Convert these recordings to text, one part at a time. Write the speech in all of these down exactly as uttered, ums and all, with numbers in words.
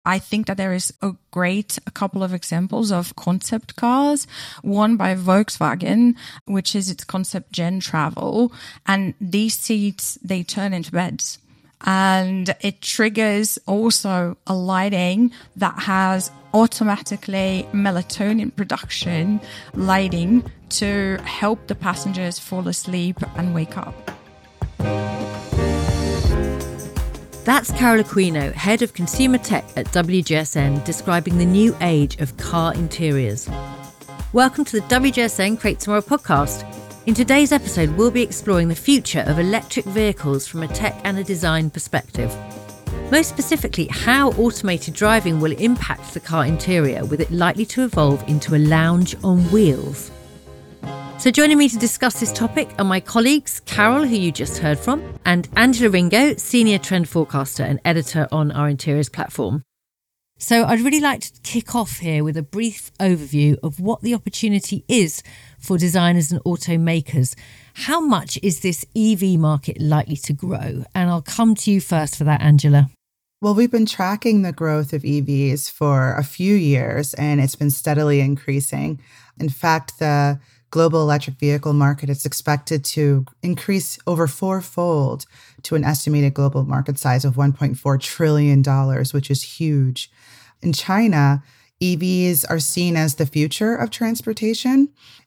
I think that there is a great a couple of examples of concept cars. One by Volkswagen, which is its concept Gen Travel. And these seats, they turn into beds. And it triggers also a lighting that has automatically melatonin production lighting to help the passengers fall asleep and wake up. That's Carol Aquino, Head of Consumer Tech at W G S N, describing the new age of car interiors. Welcome to the W G S N Create Tomorrow podcast. In today's episode, we'll be exploring the future of electric vehicles from a tech and a design perspective. Most specifically, how automated driving will impact the car interior, with it likely to evolve into a lounge on wheels. So joining me to discuss this topic are my colleagues, Carol, who you just heard from, and Angela Ringo, Senior Trend Forecaster and Editor on our Interiors platform. So I'd really like to kick off here with a brief overview of what the opportunity is for designers and automakers. How much is this E V market likely to grow? And I'll come to you first for that, Angela. Well, we've been tracking the growth of E Vs for a few years, and it's been steadily increasing. In fact, the global electric vehicle market is expected to increase over fourfold to an estimated global market size of one point four trillion dollars, which is huge. In China, E Vs are seen as the future of transportation,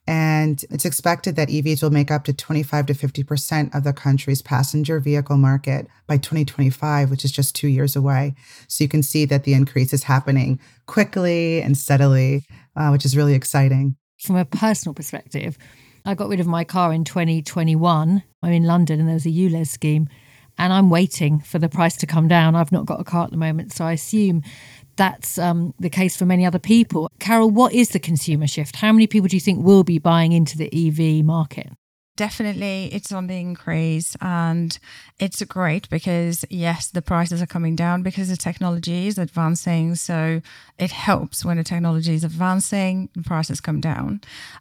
and it's expected that E Vs will make up to twenty-five to fifty percent of the country's passenger vehicle market by twenty twenty-five, which is just two years away. So you can see that the increase is happening quickly and steadily, uh, which is really exciting. From a personal perspective, I got rid of my car in twenty twenty-one. I'm in London and there's a U L E Z scheme, and I'm waiting for the price to come down. I've not got a car at the moment, so I assume that's um, the case for many other people. Carol, what is the consumer shift? How many people do you think will be buying into the E V market? Definitely, it's on the increase, and it's great because, yes, the prices are coming down because the technology is advancing. So it helps when the technology is advancing, the prices come down.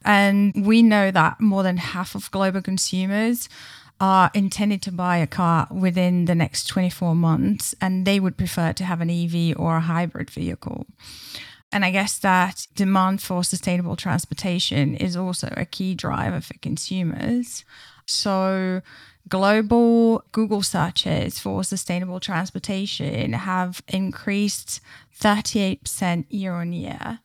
And we know that more than half of global consumers are intended to buy a car within the next twenty-four months, and they would prefer to have an E V or a hybrid vehicle. And I guess that demand for sustainable transportation is also a key driver for consumers. So global Google searches for sustainable transportation have increased thirty-eight percent year on year.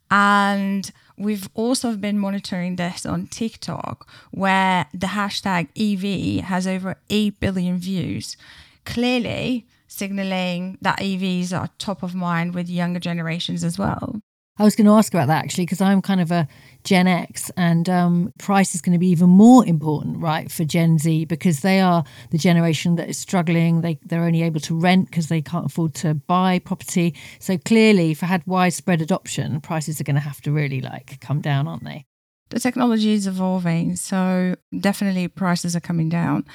And we've also been monitoring this on TikTok, where the hashtag E V has over eight billion views. Clearly, signaling that E Vs are top of mind with younger generations as well. I was going to ask about that actually, because I'm kind of a Gen X, and um, price is going to be even more important, right, for Gen Z, because they are the generation that is struggling. They, they're only able to rent because they can't afford to buy property. So clearly, if I had widespread adoption, prices are going to have to really like come down, aren't they? The technology is evolving, so definitely prices are coming down.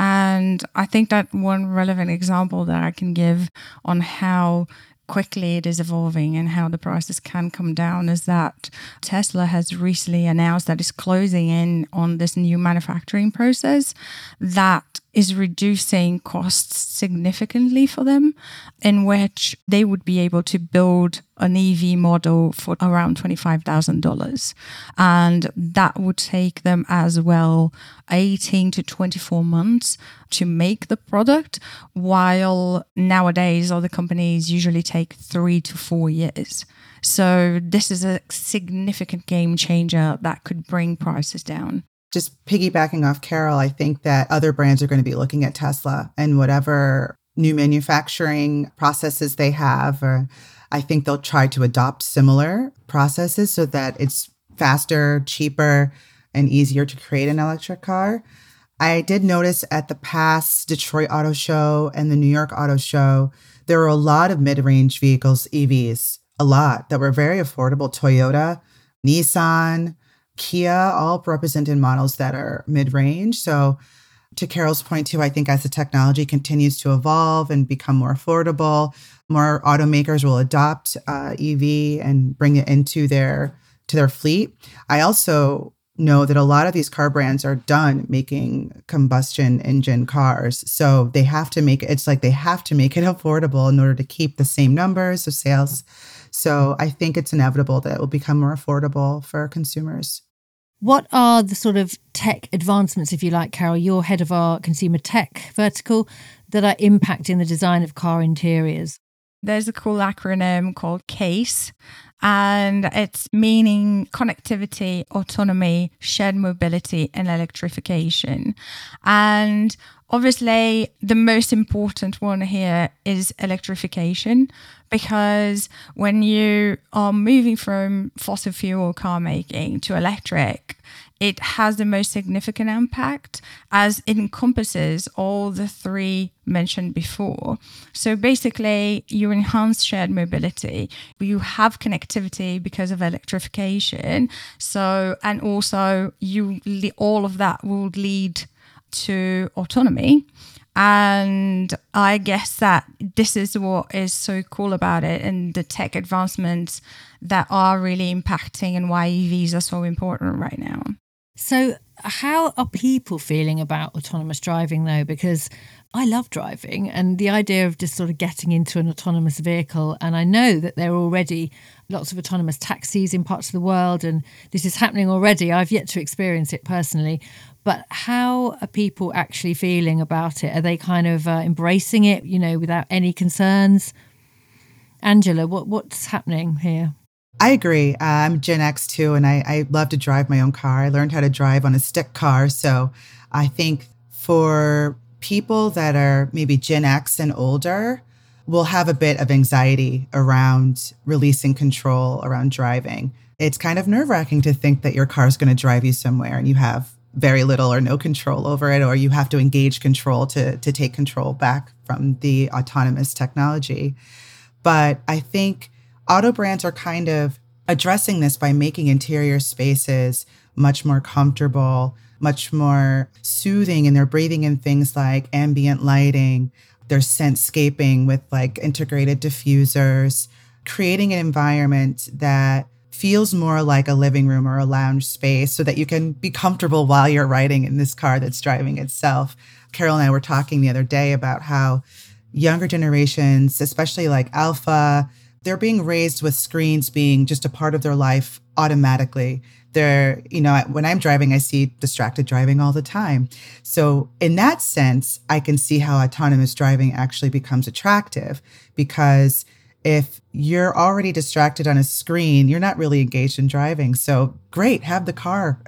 And I think that one relevant example that I can give on how quickly it is evolving and how the prices can come down is that Tesla has recently announced that it's closing in on this new manufacturing process that is reducing costs significantly for them, in which they would be able to build an E V model for around twenty-five thousand dollars. And that would take them as well eighteen to twenty-four months to make the product, while nowadays other companies usually take three to four years. So this is a significant game changer that could bring prices down. Just piggybacking off Carol, I think that other brands are going to be looking at Tesla and whatever new manufacturing processes they have, or I think they'll try to adopt similar processes so that it's faster, cheaper, and easier to create an electric car. I did notice at the past Detroit Auto Show and the New York Auto Show, there were a lot of mid-range vehicles, E Vs, a lot that were very affordable. Toyota, Nissan, Kia, all represented models that are mid-range. So to Carol's point too, I think as the technology continues to evolve and become more affordable, more automakers will adopt uh, E V and bring it into their to their fleet. I also know that a lot of these car brands are done making combustion engine cars. So they have to make it, it's like they have to make it affordable in order to keep the same numbers of sales. So I think it's inevitable that it will become more affordable for consumers. What are the sort of tech advancements, if you like, Carol, you're head of our consumer tech vertical, that are impacting the design of car interiors? There's a cool acronym called CASE, and it's meaning connectivity, autonomy, shared mobility, and electrification. And obviously, the most important one here is electrification, because when you are moving from fossil fuel car making to electric, it has the most significant impact as it encompasses all the three mentioned before. So basically, you enhance shared mobility, you have connectivity because of electrification. So, and also you all of that will lead to autonomy. And I guess that this is what is so cool about it, and the tech advancements that are really impacting, and why E Vs are so important right now. So how are people feeling about autonomous driving, though? Because I love driving, and the idea of just sort of getting into an autonomous vehicle, and I know that there are already lots of autonomous taxis in parts of the world, and this is happening already. I've yet to experience it personally. But how are people actually feeling about it? Are they kind of uh, embracing it, you know, without any concerns? Angela, what what's happening here? I agree. Uh, I'm Gen X too, and I, I love to drive my own car. I learned how to drive on a stick car. So I think for people that are maybe Gen X and older, will have a bit of anxiety around releasing control around driving. It's kind of nerve-wracking to think that your car is going to drive you somewhere and you have very little or no control over it, or you have to engage control to, to take control back from the autonomous technology. But I think auto brands are kind of addressing this by making interior spaces much more comfortable, much more soothing, and they're breathing in things like ambient lighting, there's scentscaping with like integrated diffusers, creating an environment that feels more like a living room or a lounge space so that you can be comfortable while you're riding in this car that's driving itself. Carol and I were talking the other day about how younger generations, especially like Alpha, they're being raised with screens being just a part of their life automatically. They're, you know, when I'm driving, I see distracted driving all the time. So in that sense, I can see how autonomous driving actually becomes attractive, because if you're already distracted on a screen, you're not really engaged in driving. So great, have the car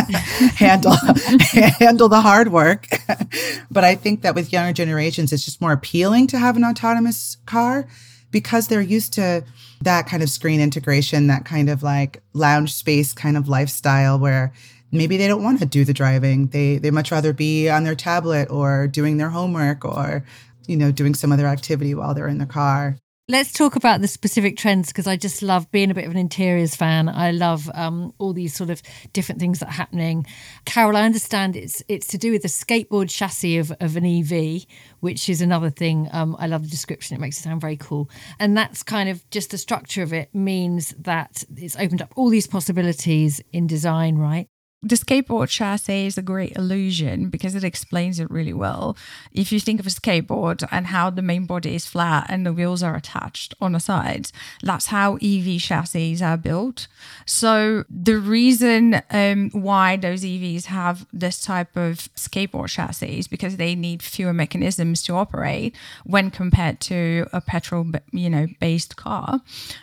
handle handle the hard work. But I think that with younger generations, it's just more appealing to have an autonomous car because they're used to that kind of screen integration, that kind of like lounge space kind of lifestyle where maybe they don't want to do the driving. They they much rather be on their tablet or doing their homework or, you know, doing some other activity while they're in the car. Let's talk about the specific trends, because I just love being a bit of an interiors fan. I love um, all these sort of different things that are happening. Carol, I understand it's it's to do with the skateboard chassis of, of an E V, which is another thing. Um, I love the description. It makes it sound very cool. And that's kind of just the structure of it means that it's opened up all these possibilities in design, right? The skateboard chassis is a great illusion because it explains it really well. If you think of a skateboard and how the main body is flat and the wheels are attached on the sides, that's how E V chassis are built. So the reason um, why those E Vs have this type of skateboard chassis is because they need fewer mechanisms to operate when compared to a petrol, you know, based car.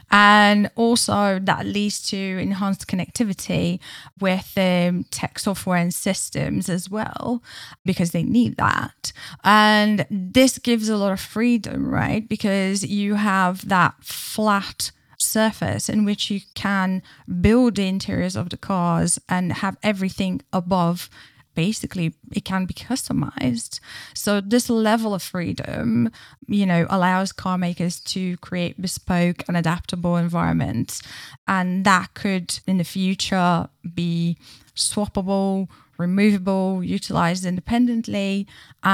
And also that leads to enhanced connectivity with the Um, tech software and systems as well, because they need that. And this gives a lot of freedom, right? Because you have that flat surface in which you can build the interiors of the cars and have everything above. Basically, it can be customized. So this level of freedom, you know, allows car makers to create bespoke and adaptable environments. And that could, in the future, be swappable, removable, utilized independently,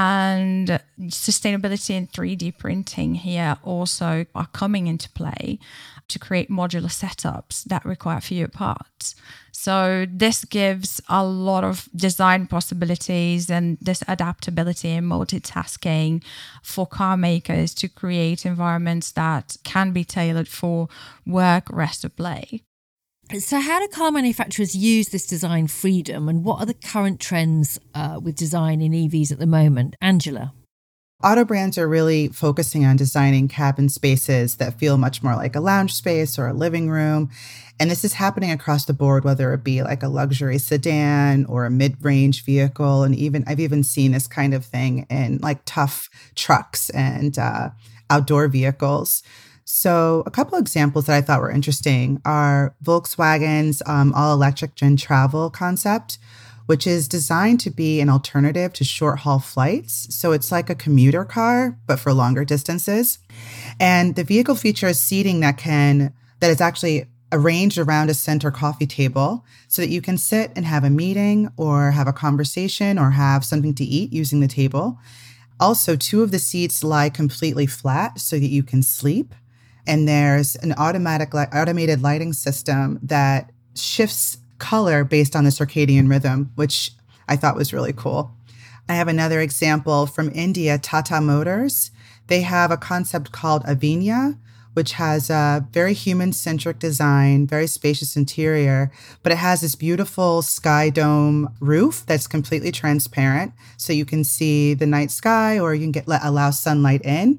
and sustainability and three D printing here also are coming into play to create modular setups that require fewer parts. So this gives a lot of design possibilities and this adaptability and multitasking for car makers to create environments that can be tailored for work, rest, or play. So how do car manufacturers use this design freedom, and what are the current trends uh, with design in E Vs at the moment? Angela? Auto brands are really focusing on designing cabin spaces that feel much more like a lounge space or a living room. And this is happening across the board, whether it be like a luxury sedan or a mid-range vehicle. And even I've even seen this kind of thing in like tough trucks and uh, outdoor vehicles. So a couple examples that I thought were interesting are Volkswagen's um, all-electric Gen Travel concept, which is designed to be an alternative to short-haul flights. So it's like a commuter car, but for longer distances. And the vehicle features seating that can that is actually arranged around a center coffee table so that you can sit and have a meeting or have a conversation or have something to eat using the table. Also, two of the seats lie completely flat so that you can sleep. And there's an automatic li- automated lighting system that shifts color based on the circadian rhythm, which I thought was really cool. I have another example from India, Tata Motors. They have a concept called Avinya, which has a very human-centric design, very spacious interior, but it has this beautiful sky dome roof that's completely transparent, so you can see the night sky or you can get let, allow sunlight in.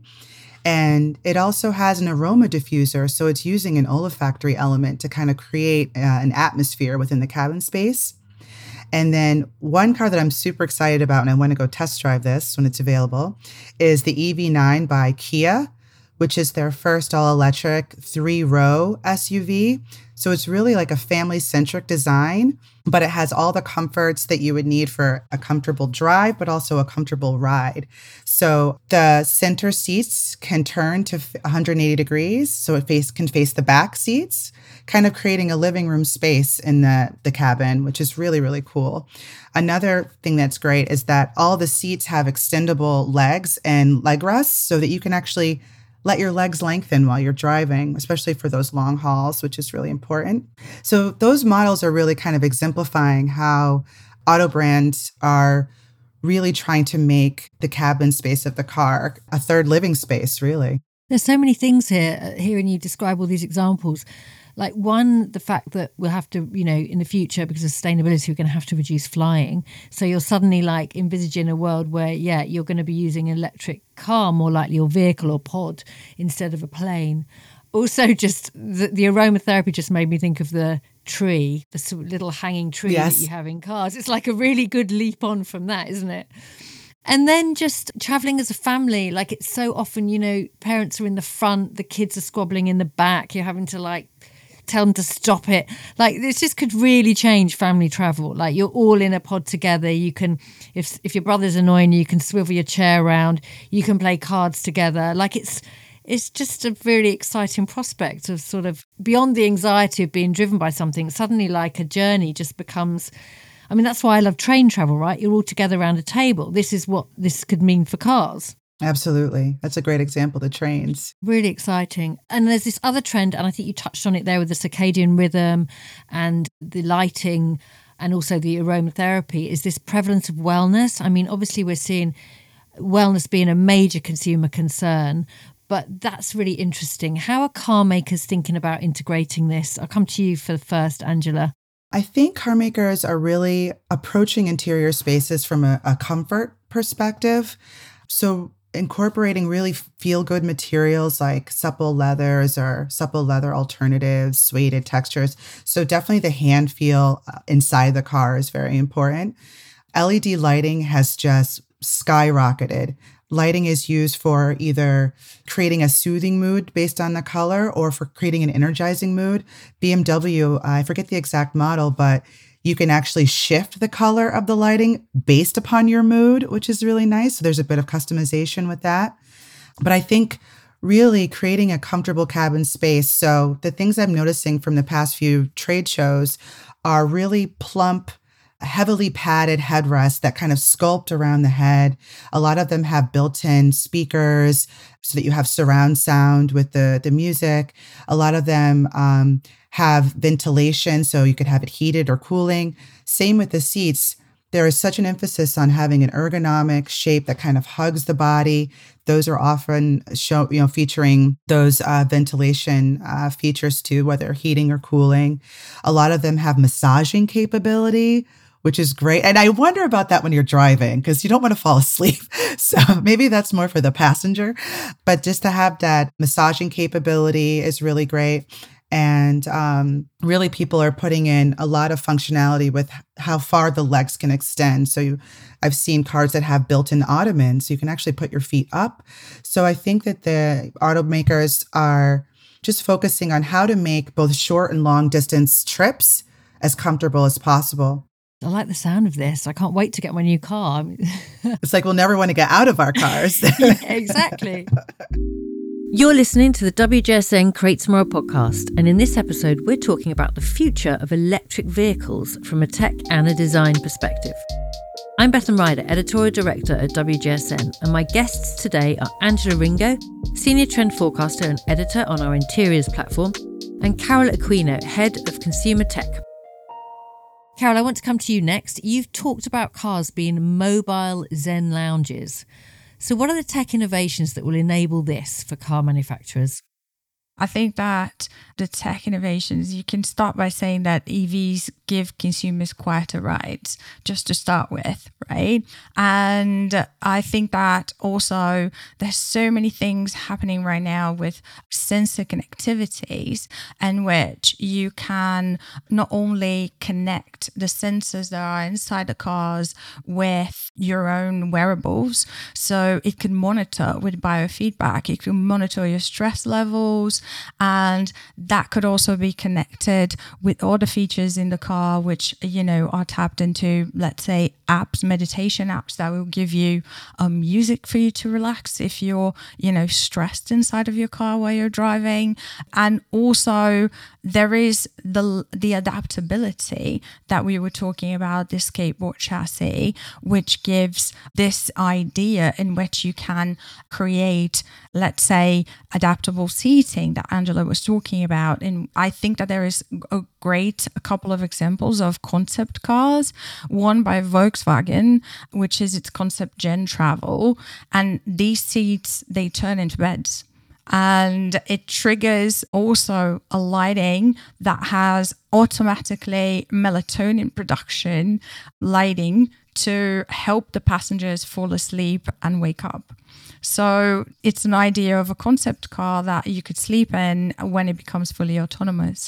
And it also has an aroma diffuser, so it's using an olfactory element to kind of create uh, an atmosphere within the cabin space. And then one car that I'm super excited about, and I want to go test drive this when it's available, is the E V nine by Kia, which is their first all-electric three-row S U V. So it's really like a family-centric design, but it has all the comforts that you would need for a comfortable drive, but also a comfortable ride. So the center seats can turn to one hundred eighty degrees, so it face, can face the back seats, kind of creating a living room space in the, the cabin, which is really, really cool. Another thing that's great is that all the seats have extendable legs and leg rests so that you can actually let your legs lengthen while you're driving, especially for those long hauls, which is really important. So those models are really kind of exemplifying how auto brands are really trying to make the cabin space of the car a third living space, really. There's so many things here, hearing you describe all these examples. Like one, the fact that we'll have to, you know, in the future, because of sustainability, we're going to have to reduce flying. So you're suddenly like envisaging a world where, yeah, you're going to be using an electric car more likely, or vehicle or pod instead of a plane. Also, just the, the aromatherapy just made me think of the tree, the sort of little hanging tree yes. that you have in cars. It's like a really good leap on from that, isn't it? And then just traveling as a family, like it's so often, you know, parents are in the front, the kids are squabbling in the back. You're having to like tell them to stop it. Like this just could really change family travel. Like you're all in a pod together. You can, if if your brother's annoying you, you can swivel your chair around. You can play cards together. Like it's it's just a really exciting prospect of sort of beyond the anxiety of being driven by something. Suddenly like a journey just becomes, I mean, that's why I love train travel, right? You're all together around a table. This is what this could mean for cars. Absolutely. That's a great example, the trains. Really exciting. And there's this other trend, and I think you touched on it there with the circadian rhythm and the lighting and also the aromatherapy, is this prevalence of wellness. I mean, obviously we're seeing wellness being a major consumer concern, but that's really interesting. How are car makers thinking about integrating this? I'll come to you for the first, Angela. I think car makers are really approaching interior spaces from a, a comfort perspective. So incorporating really feel-good materials like supple leathers or supple leather alternatives, suede textures. So definitely the hand feel inside the car is very important. L E D lighting has just skyrocketed. Lighting is used for either creating a soothing mood based on the color or for creating an energizing mood. B M W, I forget the exact model, but you can actually shift the color of the lighting based upon your mood, which is really nice. So there's a bit of customization with that. But I think really creating a comfortable cabin space. So the things I'm noticing from the past few trade shows are really plump heavily padded headrests that kind of sculpt around the head. A lot of them have built-in speakers so that you have surround sound with the, the music. A lot of them um, have ventilation, so you could have it heated or cooling. Same with the seats. There is such an emphasis on having an ergonomic shape that kind of hugs the body. Those are often show, you know, featuring those uh, ventilation uh, features too, whether heating or cooling. A lot of them have massaging capability, which is great. And I wonder about that when you're driving, because you don't want to fall asleep. So maybe that's more for the passenger. But just to have that massaging capability is really great. And um, really, people are putting in a lot of functionality with how far the legs can extend. So you, I've seen cars that have built-in ottomans, so you can actually put your feet up. So I think that the automakers are just focusing on how to make both short and long distance trips as comfortable as possible. I like the sound of this. I can't wait to get my new car. It's like we'll never want to get out of our cars. Yeah, exactly. You're listening to the W J S N Create Tomorrow podcast, and in this episode, we're talking about the future of electric vehicles from a tech and a design perspective. I'm Bethan Ryder, Editorial Director at W J S N, and my guests today are Angela Ringo, Senior Trend Forecaster and Editor on our Interiors platform, and Carol Aquino, Head of Consumer Tech. Carol, I want to come to you next. You've talked about cars being mobile Zen lounges. So what are the tech innovations that will enable this for car manufacturers? I think that the tech innovations, you can start by saying that E Vs give consumers quieter rides, just to start with, right? And I think that also there's so many things happening right now with sensor connectivities, in which you can not only connect the sensors that are inside the cars with your own wearables, so it can monitor with biofeedback, it can monitor your stress levels, and that could also be connected with all the features in the car, which, you know, are tapped into, let's say, apps, meditation apps that will give you um, music for you to relax if you're, you know, stressed inside of your car while you're driving. And also there is the the adaptability that we were talking about, this skateboard chassis, which gives this idea in which you can create, let's say, adaptable seating that Angela was talking about. And I think that there is a great a couple of examples of concept cars, one by Volkswagen, which is its concept Gen Travel. And these seats, they turn into beds. And it triggers also a lighting that has automatically melatonin production lighting to help the passengers fall asleep and wake up. So it's an idea of a concept car that you could sleep in when it becomes fully autonomous.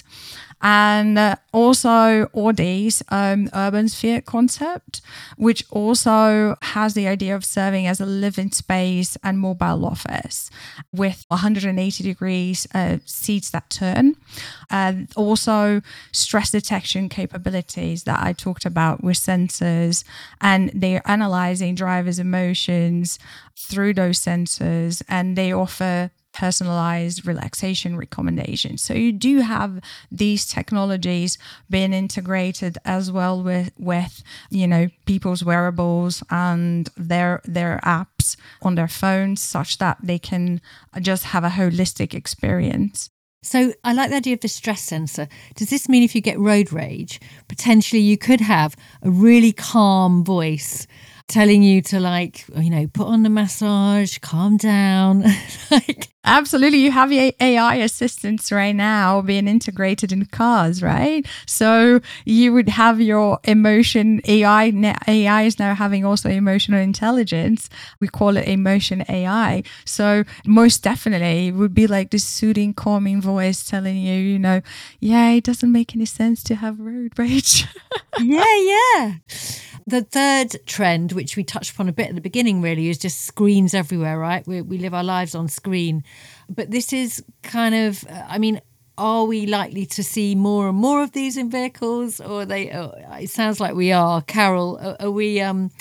And uh, also Audi's um, urban sphere concept, which also has the idea of serving as a living space and mobile office with one hundred eighty degrees uh, seats that turn. And also stress detection capabilities that I talked about with sensors, and they're analyzing drivers' emotions through those sensors, and they offer personalized relaxation recommendations. So you do have these technologies being integrated as well with, with you know, people's wearables and their their apps on their phones, such that they can just have a holistic experience. So I like the idea of the stress sensor. Does this mean if you get road rage, potentially you could have a really calm voice telling you to, like, you know, put on the massage, calm down? Like, absolutely. You have A I assistants right now being integrated in cars, right? So you would have your emotion A I. A I is now having also emotional intelligence. We call it emotion A I. So most definitely it would be like this soothing, calming voice telling you, you know, yeah, it doesn't make any sense to have road rage. yeah, yeah. The third trend, which we touched upon a bit at the beginning, really, is just screens everywhere, right? We, we live our lives on screen. But this is kind of, I mean, are we likely to see more and more of these in vehicles? Or are they? Oh, it sounds like we are. Carol, are, are we? Um,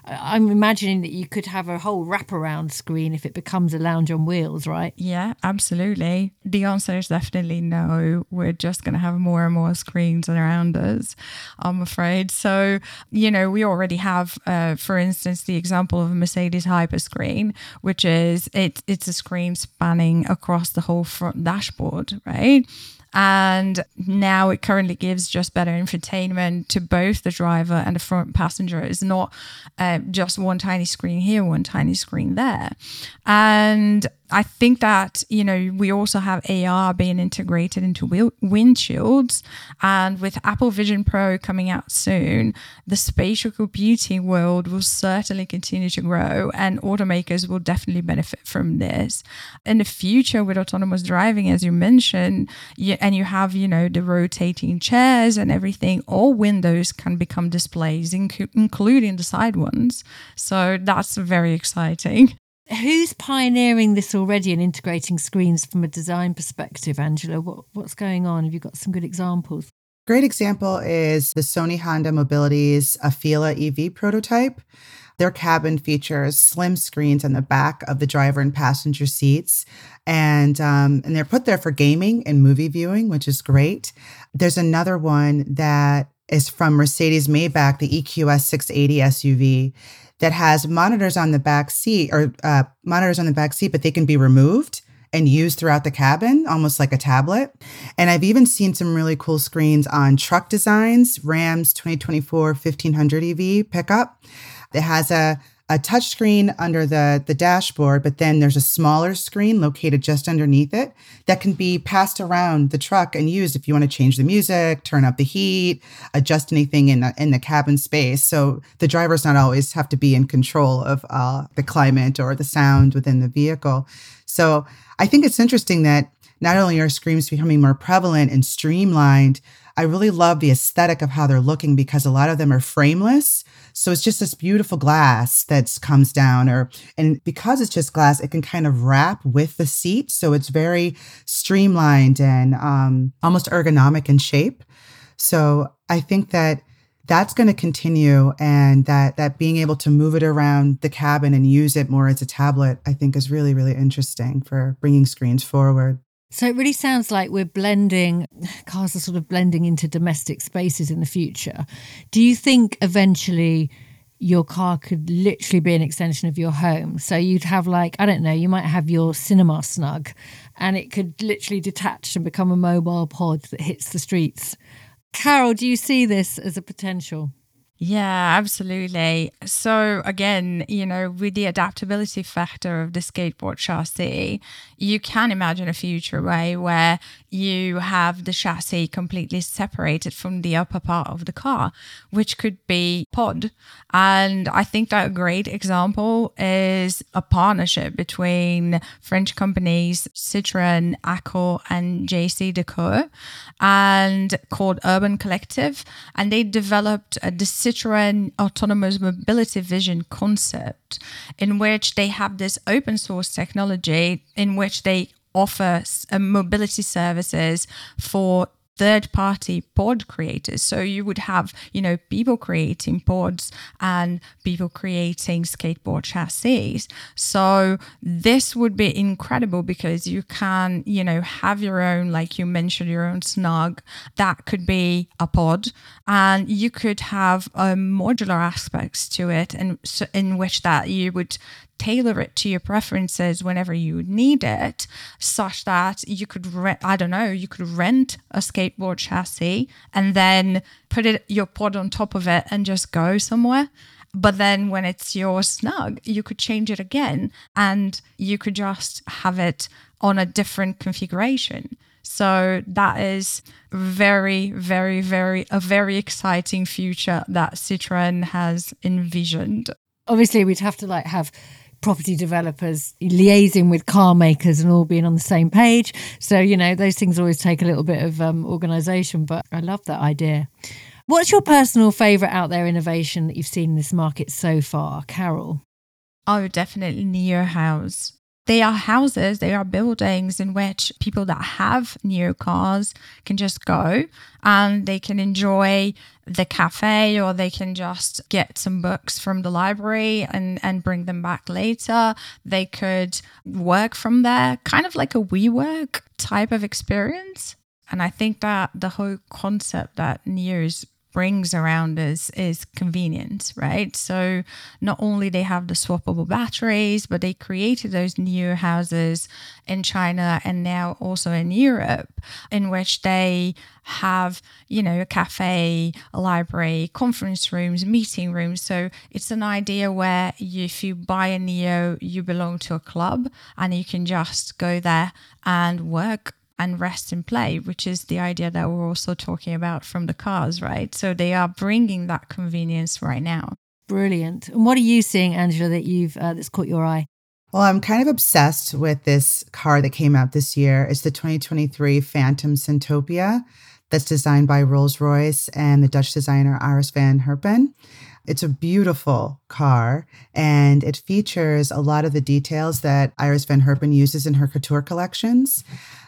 I'm imagining that you could have a whole wraparound screen if it becomes a lounge on wheels, right? Yeah, absolutely. The answer is definitely no. We're just going to have more and more screens around us, I'm afraid. So, you know, we already have, uh, for instance, the example of a Mercedes Hyperscreen, which is it, it's a screen spanning across the whole front dashboard, right? And now it currently gives just better infotainment to both the driver and the front passenger. It's not uh, just one tiny screen here, one tiny screen there. And I think that, you know, we also have A R being integrated into wheel- windshields. And with Apple Vision Pro coming out soon, the spatial computing world will certainly continue to grow, and automakers will definitely benefit from this. In the future, with autonomous driving, as you mentioned, you, and you have, you know, the rotating chairs and everything, all windows can become displays, inc- including the side ones. So that's very exciting. Who's pioneering this already and integrating screens from a design perspective, Angela? What, what's going on? Have you got some good examples? Great example is the Sony Honda Mobility's Afeela E V prototype. Their cabin features slim screens on the back of the driver and passenger seats. And, um, and they're put there for gaming and movie viewing, which is great. There's another one that is from Mercedes Maybach, the E Q S six eighty S U V, that has monitors on the back seat or uh, monitors on the back seat, but they can be removed and used throughout the cabin, almost like a tablet. And I've even seen some really cool screens on truck designs, Ram's twenty twenty-four fifteen hundred E V pickup. It has a, a touch screen under the, the dashboard, but then there's a smaller screen located just underneath it that can be passed around the truck and used if you want to change the music, turn up the heat, adjust anything in the, in the cabin space. So the drivers not always have to be in control of uh, the climate or the sound within the vehicle. So I think it's interesting that not only are screens becoming more prevalent and streamlined, I really love the aesthetic of how they're looking because a lot of them are frameless. So it's just this beautiful glass that comes down, or and because it's just glass, it can kind of wrap with the seat. So it's very streamlined and um, almost ergonomic in shape. So I think that that's going to continue, and that that being able to move it around the cabin and use it more as a tablet, I think is really, really interesting for bringing screens forward. So it really sounds like we're blending, cars are sort of blending into domestic spaces in the future. Do you think eventually your car could literally be an extension of your home? So you'd have like, I don't know, you might have your cinema snug and it could literally detach and become a mobile pod that hits the streets. Carol, do you see this as a potential? Yeah, absolutely. So again, you know, with the adaptability factor of the skateboard chassis, you can imagine a future way where you have the chassis completely separated from the upper part of the car, which could be pod. And I think that a great example is a partnership between French companies Citroën, Accor, and J C Decaux, and called Urban Collective. And they developed a Citroën Autonomous Mobility Vision concept, in which they have this open source technology in which they offer uh, mobility services for third-party pod creators. So you would have, you know, people creating pods and people creating skateboard chassis. So this would be incredible because you can, you know, have your own, like you mentioned, your own snug. That could be a pod, and you could have um, modular aspects to it, and so in which that you would tailor it to your preferences whenever you need it, such that you could rent, I don't know, you could rent a skateboard chassis and then put it your pod on top of it and just go somewhere. But then when it's your snug, you could change it again and you could just have it on a different configuration. So that is very, very, very, a very exciting future that Citroën has envisioned. Obviously, we'd have to like have property developers liaising with car makers and all being on the same page. So, you know, those things always take a little bit of um, organisation, but I love that idea. What's your personal favourite out there innovation that you've seen in this market so far, Carol? Oh, definitely Neo House. they are houses, they are buildings in which people that have new cars can just go and they can enjoy the cafe, or they can just get some books from the library and, and bring them back later. They could work from there, kind of like a WeWork type of experience. And I think that the whole concept that Neos brings around us is convenience, right? So not only they have the swappable batteries, but they created those new houses in China and now also in Europe, in which they have, you know, a cafe, a library, conference rooms, meeting rooms. So it's an idea where you, if you buy a Neo, you belong to a club and you can just go there and work and rest and play, which is the idea that we're also talking about from the cars, right? So they are bringing that convenience right now. Brilliant. And what are you seeing, Angela, that you've uh, that's caught your eye? Well, I'm kind of obsessed with this car that came out this year. It's the twenty twenty-three Phantom Syntopia that's designed by Rolls-Royce and the Dutch designer Iris van Herpen. It's a beautiful car, and it features a lot of the details that Iris van Herpen uses in her couture collections.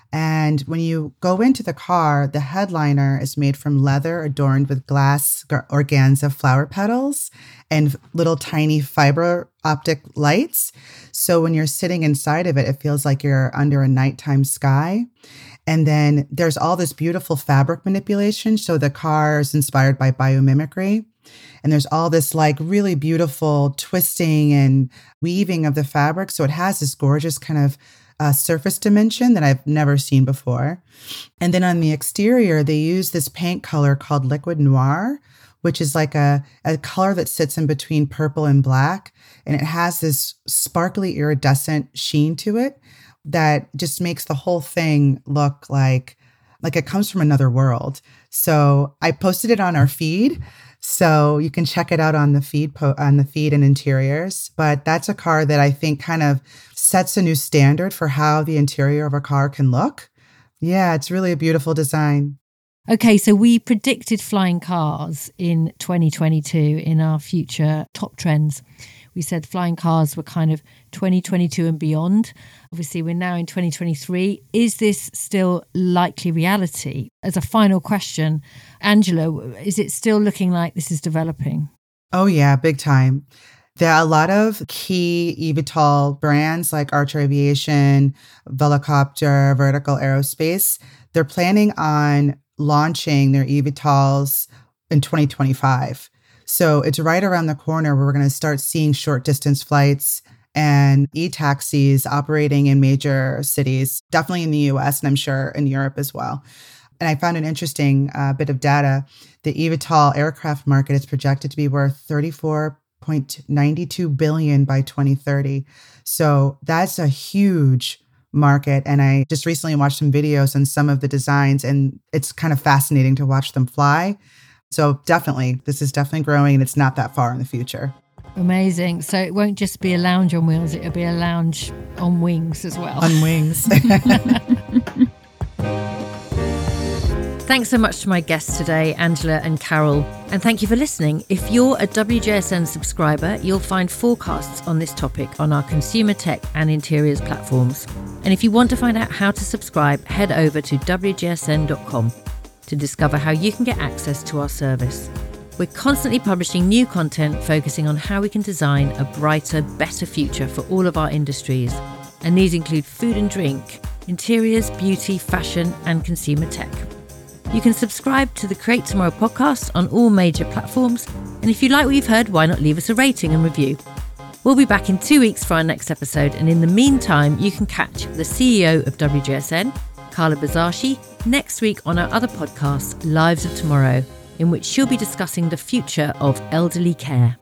And when you go into the car, the headliner is made from leather adorned with glass organza flower petals and little tiny fiber optic lights. So when you're sitting inside of it, it feels like you're under a nighttime sky. And then there's all this beautiful fabric manipulation. So the car is inspired by biomimicry. And there's all this like really beautiful twisting and weaving of the fabric. So it has this gorgeous kind of Uh, surface dimension that I've never seen before. And then on the exterior, they use this paint color called liquid noir, which is like a, a color that sits in between purple and black. And it has this sparkly iridescent sheen to it that just makes the whole thing look like, like it comes from another world. So I posted it on our feed. So you can check it out on the feed po- on the feed and interiors. But that's a car that I think kind of sets a new standard for how the interior of a car can look. Yeah, it's really a beautiful design. Okay, so we predicted flying cars in twenty twenty-two in our future top trends. We said flying cars were kind of twenty twenty-two and beyond. Obviously, we're now in twenty twenty-three. Is this still likely reality? As a final question, Angela, is it still looking like this is developing? Oh, yeah, big time. There are a lot of key eVTOL brands like Archer Aviation, Volocopter, Vertical Aerospace. They're planning on launching their eVTOLs in twenty twenty-five. So it's right around the corner where we're going to start seeing short distance flights and e-taxis operating in major cities, definitely in the U S and I'm sure in Europe as well. And I found an interesting uh, bit of data. The eVTOL aircraft market is projected to be worth thirty-four point nine two billion dollars by twenty thirty. So that's a huge market. And I just recently watched some videos on some of the designs, and it's kind of fascinating to watch them fly. So definitely, this is definitely growing, and it's not that far in the future. Amazing. So it won't just be a lounge on wheels, it'll be a lounge on wings as well. On wings. Thanks so much to my guests today, Angela and Carol. And thank you for listening. If you're a W J S N subscriber, you'll find forecasts on this topic on our consumer tech and interiors platforms. And if you want to find out how to subscribe, head over to w j s n dot com to discover how you can get access to our service. We're constantly publishing new content focusing on how we can design a brighter, better future for all of our industries. And these include food and drink, interiors, beauty, fashion, and consumer tech. You can subscribe to the Create Tomorrow podcast on all major platforms. And if you like what you've heard, why not leave us a rating and review? We'll be back in two weeks for our next episode. And in the meantime, you can catch the C E O of W J S N, Carla Bazaschi, next week on our other podcast, Lives of Tomorrow, in which she'll be discussing the future of elderly care.